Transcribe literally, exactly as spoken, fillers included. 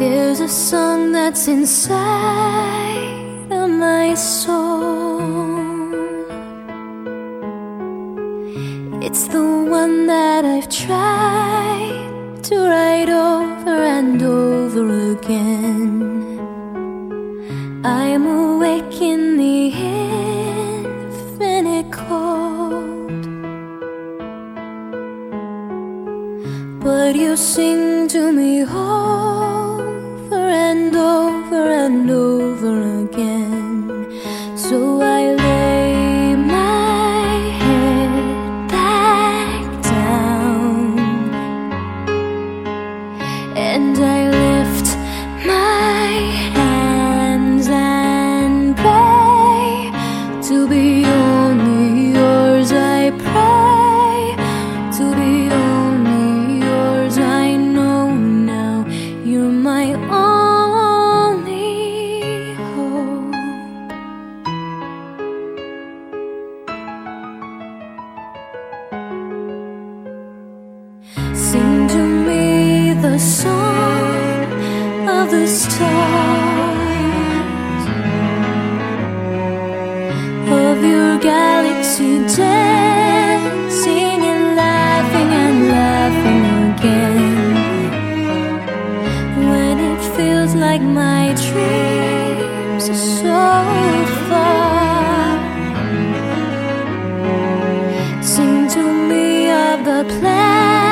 There's a song that's inside of my soul. It's the one that I've tried to write over and over again. I'm awake in the infinite cold, but you sing to me over and over and over again. So I lay my head back down and I lift my hands and pray to be only yours. I pray to be only yours. I know now you're my only hope. Sing to me the song of the stars, of your galaxy dancing and laughing and laughing again. When it feels like my dreams are so far, sing to me of the plan